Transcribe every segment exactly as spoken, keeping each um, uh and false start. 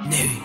Nevi.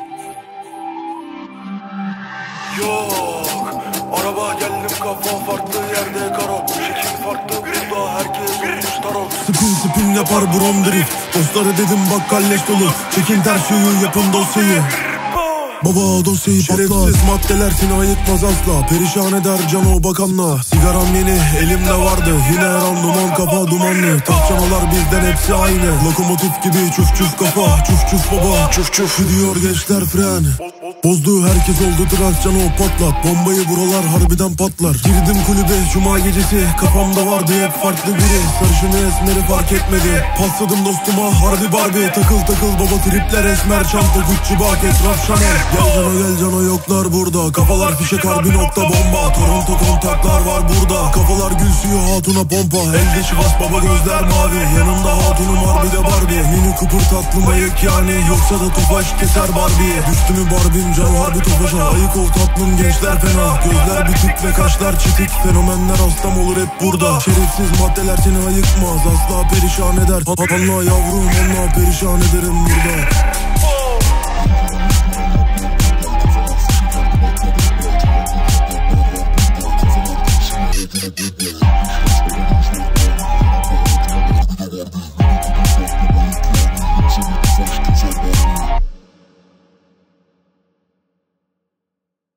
Yok, araba geldim kafa farklı yerde karot. Şekil farklı burada herkes olmuş tarot. Spin spin yapar brom drift. Dostları dedim bak kalleş dolu. Çekin ters yolu yapın dosyayı. Baba dosyayı patla. Şerefsiz maddeler seni ayıkmaz asla. Perişan eder cano bakanla. Sigaram yeni elimde vardı. Yine her an duman kafa dumanlı. Takçanolar bizden hepsi aynı. Lokomotif gibi çuf çuf kafa. Çuf çuf baba çuf çuf. Gidiyor gençler fren. Bozdu herkes oldu trans cano patlat. Bombayı buralar harbiden patlar. Girdim kulübe cuma gecesi. Kafamda vardı hep farklı biri. Sarışını esmeri fark etmedi. Pasladım dostuma harbi Barbie. Takıl takıl baba tripler esmer. Çanta Gucci bak etraf Chanel. Gel cano gel cano yoklar burada. Kafalar fişek harbi nokta bomba. Toronto kontaklar var burada. Kafalar gül suyu hatuna pompa. Elde şivas baba gözler mavi. Yanımda hatunum harbi de Barbie. Mini Cooper tatlı mayık yani. Yoksa da tofaş keser Barbie. Düştü mü Barbie'm can harbi tofaşa. Ayık ol tatlım gençler fena. Gözler bitik ve kaşlar çitik. Fenomenler hastam olur hep burada. Şerefsiz maddeler seni ayıkmaz. Asla perişan eder. Allah yavrum Allah perişan ederim burada. We'll be right back.